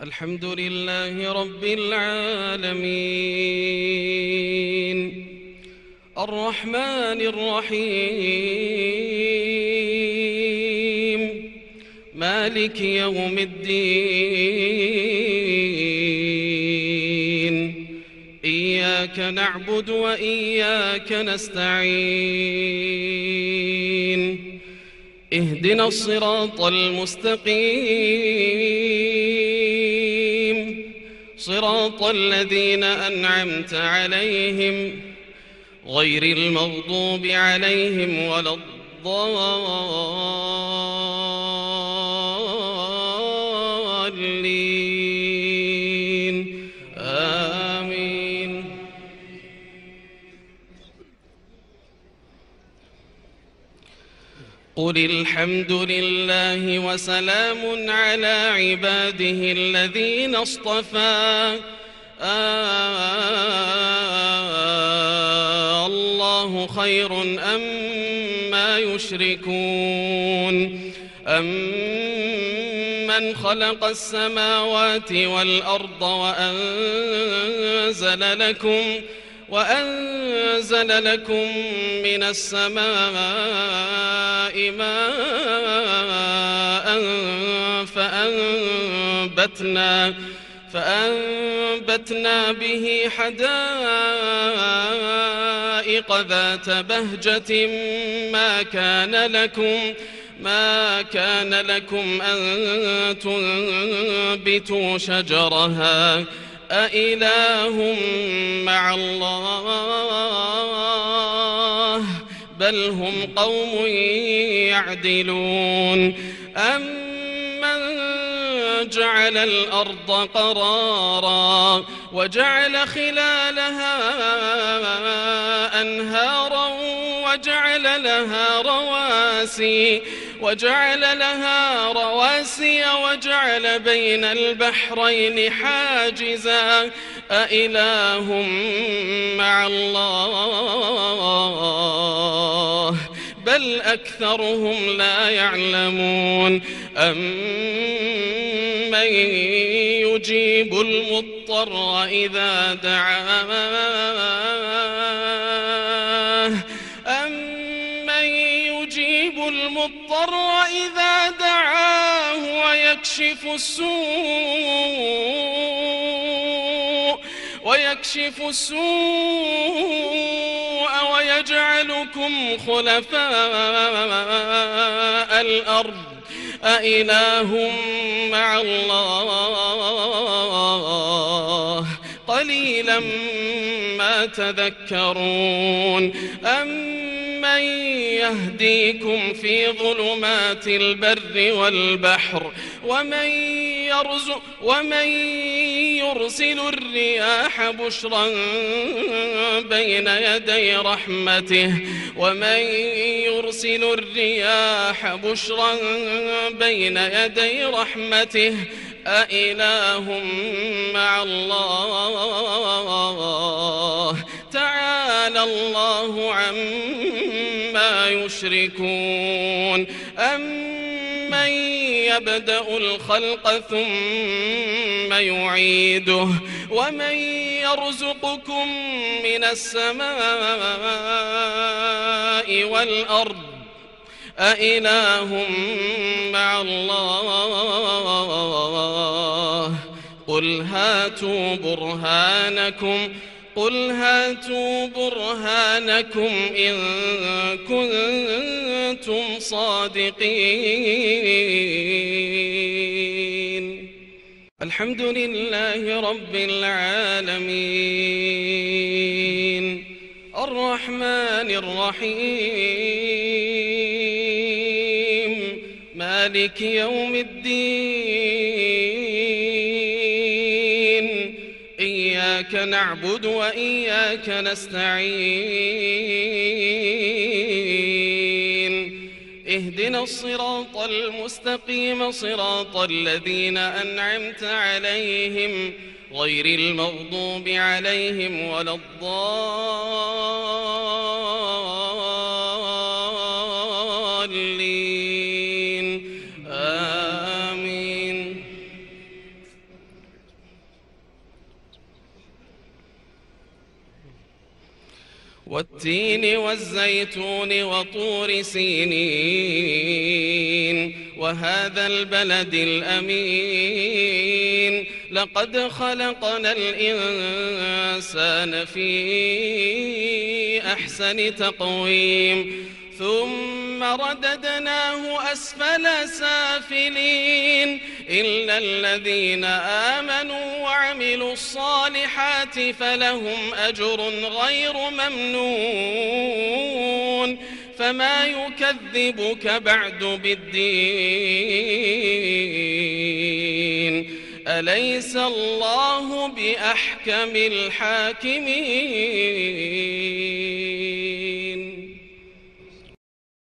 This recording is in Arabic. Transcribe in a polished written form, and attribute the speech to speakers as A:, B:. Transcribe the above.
A: الحمد لله رب العالمين الرحمن الرحيم مالك يوم الدين إياك نعبد وإياك نستعين اهدنا الصراط المستقيم صراط الذين أنعمت عليهم غير المغضوب عليهم ولا الضالين آمين. قل الحمد لله وسلام على عباده الذين اصطفى الله خير أما يشركون أمن خلق السماوات والأرض وأنزل لكم من السماء ماء فأنبتنا به حدائق ذات بهجة ما كان لكم أن تنبتوا شجرها أإله مع الله بل هم قوم يعدلون أمن جعل الأرض قرارا وجعل خلالها أنهارا وجعل لها رواسي وجعل بين البحرين حاجزا أإله مع الله بل أكثرهم لا يعلمون أمن يجيب المضطر إذا دعاه ويكشف السوء ويجعلكم خلفاء الأرض أإله مع الله قليلا ما تذكرون أمن يهديكم في ظلمات البر والبحر ومن يرسل الرياح بشرا بين يدي رحمته أإله مع الله تعالى الله عما يشركون أمن يبدأ الخلق ثم يعيده ومن يرزقكم من السماء والأرض أإله مع الله قل هاتوا برهانكم إن كنتم صادقين. الحمد لله رب العالمين الرحمن الرحيم مالك يوم الدين إياك نعبد وإياك نستعين اهدنا الصراط المستقيم صراط الذين أنعمت عليهم غير المغضوب عليهم ولا الضالين آمين. والتين والزيتون وطور سينين وهذا البلد الأمين لقد خلقنا الإنسان في أحسن تقويم ثم رددناه أسفل سافلين إلا الذين آمنوا وعملوا الصالحات فلهم أجر غير ممنون فما يكذبك بعد بالدين أليس الله بأحكم الحاكمين